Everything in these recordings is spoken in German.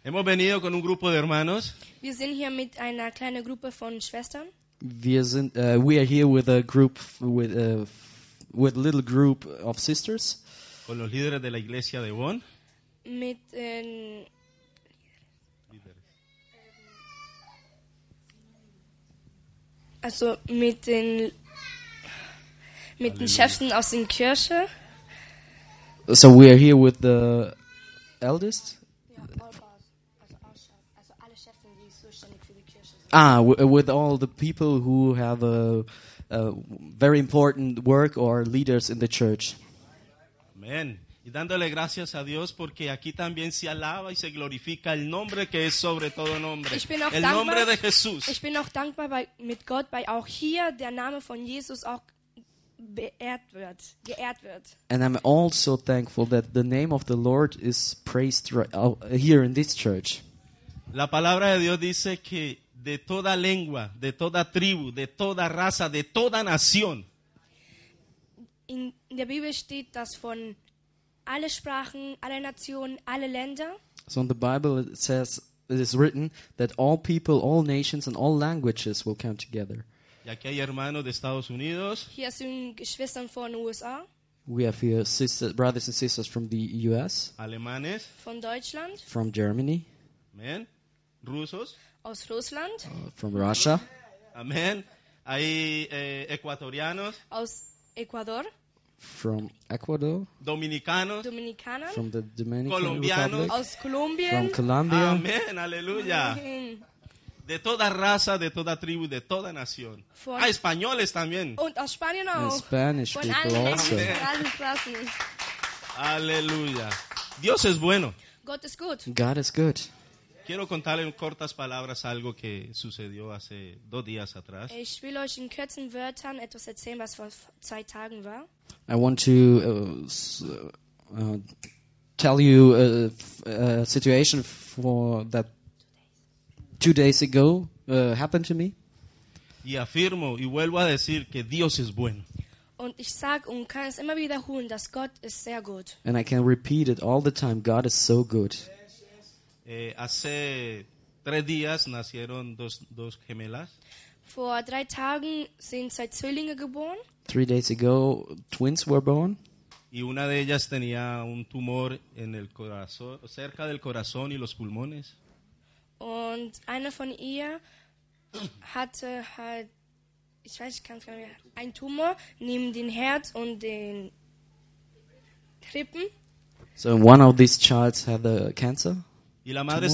Hemos venido con un grupo de hermanos Wir sind hier mit einer kleinen Gruppe von Schwestern. We are here with a group with a little group of sisters. con los líderes de la iglesia de Bonn. Mit, also mit den Chefs aus der Kirche. So we are here with the eldest. Also alle Chefs, die zuständig für die Kirche sind. With all the people who have a very important work or leaders in the church. Amén. Y dándole gracias a Dios porque aquí también se alaba y se glorifica el nombre que es sobre todo nombre. Ich bin auch El dankbar. nombre de Jesús. Ich bin auch dankbar mit Gott, weil auch hier der Name von Jesus auch geehrt wird. And I'm also thankful that the name of the Lord is praised here in this church. La palabra de Dios dice que de toda lengua, de toda tribu, de toda raza, de toda nación, In der Bibel steht, dass von alle Sprachen, alle Nationen, alle Länder, So in the Bible it is written that all people, all nations and all languages will come together. y aquí hay hermanos de Estados Unidos, hier sind Geschwister von den USA, We have here brothers and sisters from the US, alemanes, von Deutschland, from Germany, amén, rusos, aus Russland, from Russia, amén, hay ecuatorianos, aus Ecuador, from Ecuador, dominicanos, Dominikaner, from the Dominican Colombianos. Republic, aus Kolumbien, from Colombia, amén, aleluya, de toda raza, de toda tribu, de toda nación. Von- Españoles también, und aus Spanien and auch. Spanish Von people allen also. Ländern, von allen Straßen. aleluya. Dios es bueno. Gott ist gut. God is good. Quiero contarle en cortas palabras algo que sucedió hace 2 días atrás. Ich will euch in kurzen Wörtern etwas erzählen, was vor 2 Tagen war. I want to tell you a situation for that 2 days ago happened to me. Y afirmo y vuelvo a decir que Dios es bueno. Und ich sage und kann es immer wiederholen, dass Gott ist sehr gut. And I can repeat it all the time. God is so good. Hace 3 días nacieron dos gemelas. Vor 3 Tagen sind 2 Zwillinge geboren 3 days ago, twins were born. Y una de ellas tenía un tumor en el corazón, cerca del corazón y los pulmones. und einer von ihr hatte halt, ich weiß, ich kann es gar nicht mehr, einen Tumor neben dem Herz und den Rippen. So one of these childs had the cancer. Y la madre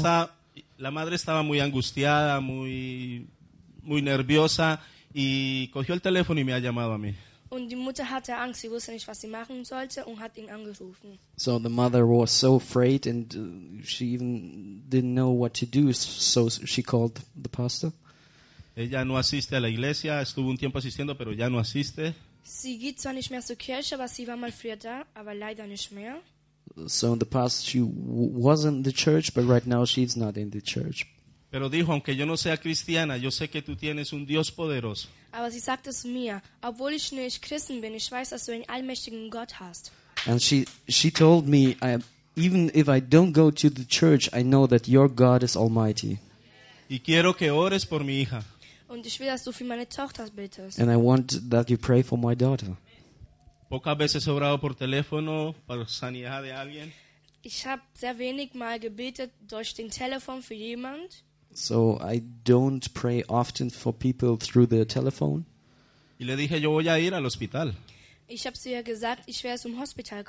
estaba muy angustiada, muy nerviosa y cogió el teléfono y me ha llamado a mí. Und die Mutter hatte Angst, sie wusste nicht, was sie machen sollte und hat ihn angerufen. So the mother was so afraid and she even didn't know what to do. So she called the pastor. Ella no asiste a la iglesia, estuvo un tiempo asistiendo, pero ya no asiste. Sie geht zwar nicht mehr zur Kirche, aber sie war mal früher da, aber leider nicht mehr. So in the past she was in the church, but right now she's not in the church. Pero dijo, aunque yo no sea cristiana, yo sé que tú tienes un Dios poderoso. Aber sie sagt es mir, obwohl ich nicht Christen bin, ich weiß, dass du einen allmächtigen Gott hast. And she told me, even if I don't go to the church, I know that your God is almighty. Y quiero que ores por mi hija. Und ich will, dass du für meine Tochter bittest. And I want that you pray for my daughter. Pocas veces he orado por teléfono para sanidad de alguien. Ich habe sehr wenig mal gebetet durch den Telefon für jemand. So I don't pray often for people through the telephone. Y le dije, yo voy a ir al hospital. Ich habe zu ihr gesagt, ich werde zum Hospital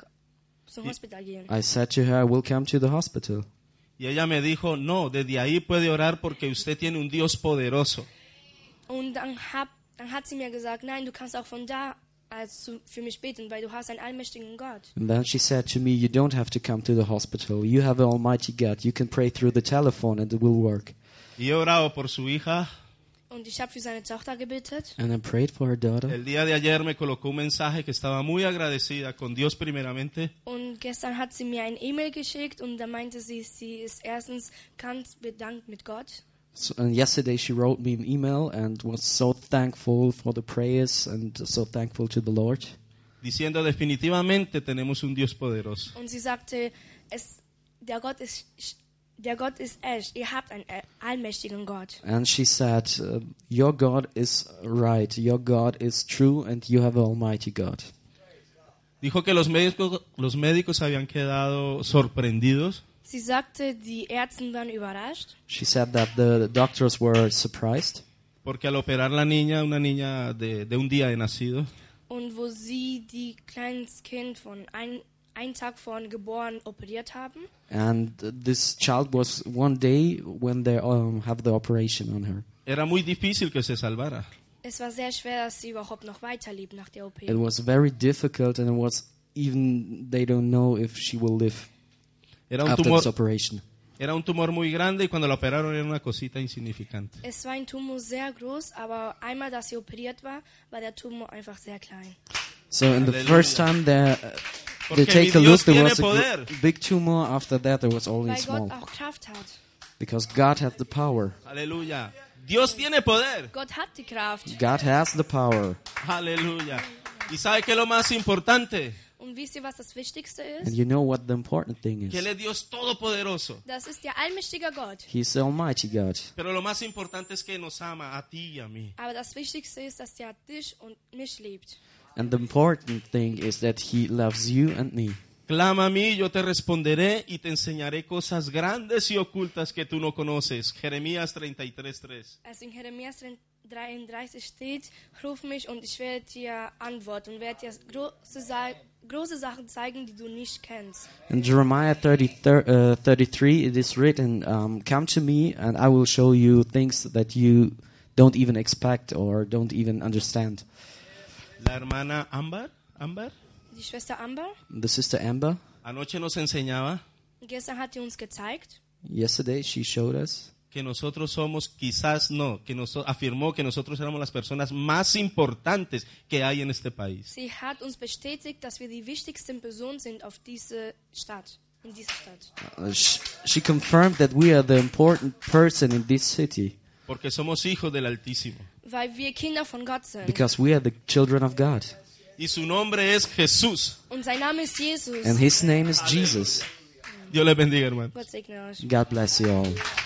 gehen. I said to her, I will come to the hospital. Y ella me dijo, no, desde ahí puede orar porque usted tiene un Dios poderoso. Und dann hat sie mir gesagt, nein, du kannst auch von da für mich beten, weil du hast einen allmächtigen Gott. And then she said to me, you don't have to come to the hospital. You have an almighty God. You can pray through the telephone and it will work. Y he orado por su hija. Und ich habe für seine Tochter gebetet. And I prayed for her daughter. El día de ayer me colocó un mensaje que estaba muy agradecida con Dios primeramente. Und gestern hat sie mir ein E-Mail geschickt und da meinte sie ist erstens ganz bedankt mit Gott. So, and yesterday she wrote me an email and was so thankful for the prayers and so thankful to the Lord. Diciendo definitivamente tenemos un Dios poderoso. Und sie sagte, der Gott ist der Gott ist echt. Ihr habt einen allmächtigen Gott. And she said, your God is right, your God is true, and you have an almighty God. Dijo que los médicos habían quedado sorprendidos Sie sagte, die Ärzte waren überrascht, She said that the doctors were surprised porque al operar la niña, una niña de un día de nacido, und wo sie die kleines Kind von einen Tag von geboren operiert haben. and this child was one day when they have the operation on her. era muy difícil que se salvara. Es war sehr schwer, dass sie überhaupt noch weiterlebt nach der OP. It was very difficult, and it was even they don't know if she will live Era un after tumor, this operation. era un tumor muy grande y cuando la operaron era una cosita insignificante. Es war ein Tumor sehr groß, aber einmal, dass sie operiert war, war der Tumor einfach sehr klein. So in the Hallelujah. first time they Porque take a mi look, Dios there was tiene a poder. big tumor. After that, there was only Weil small, Gott auch Kraft hat. because God has the power. Aleluya. Dios tiene poder. Gott hat die Kraft. God has the power. Aleluya. ¿Y sabe qué es lo más importante? Und wisst ihr, was das Wichtigste And ist? you know what the important thing Que Él is? es Dios todopoderoso. Das ist der allmächtige Gott. He's the Almighty God. Pero lo más importante es que nos ama a ti y a mí. Aber das Wichtigste ist, dass er dich und mich liebt. And the important thing is that He loves you and me. Clama a mí, yo te responderé y te enseñaré cosas grandes y ocultas que tú no conoces. Jeremías 33:3. Also in Jeremias 33 steht, ruf mich und ich werde dir antworten und werde dir große Sachen zeigen, die du nicht kennst. In Jeremiah 33, it is written, come to me and I will show you things that you don't even expect or don't even understand. La hermana Amber, Die Schwester Amber, The sister Amber, anoche nos enseñaba gestern hat sie uns gezeigt, yesterday she showed us que nosotros somos, afirmó que nosotros éramos las personas más importantes que hay en este país. sie hat uns bestätigt, dass wir die wichtigsten Personen sind auf diese Stadt, in dieser Stadt. she confirmed that we are the important person in this city Porque somos hijos del Altísimo. Weil wir Kinder von Gott sind. because we are the children of God. Y su nombre es Jesús. Und sein Name ist Jesus. And His name is Jesus. Dios les bendiga, hermano. Gott segne euch. God bless you all.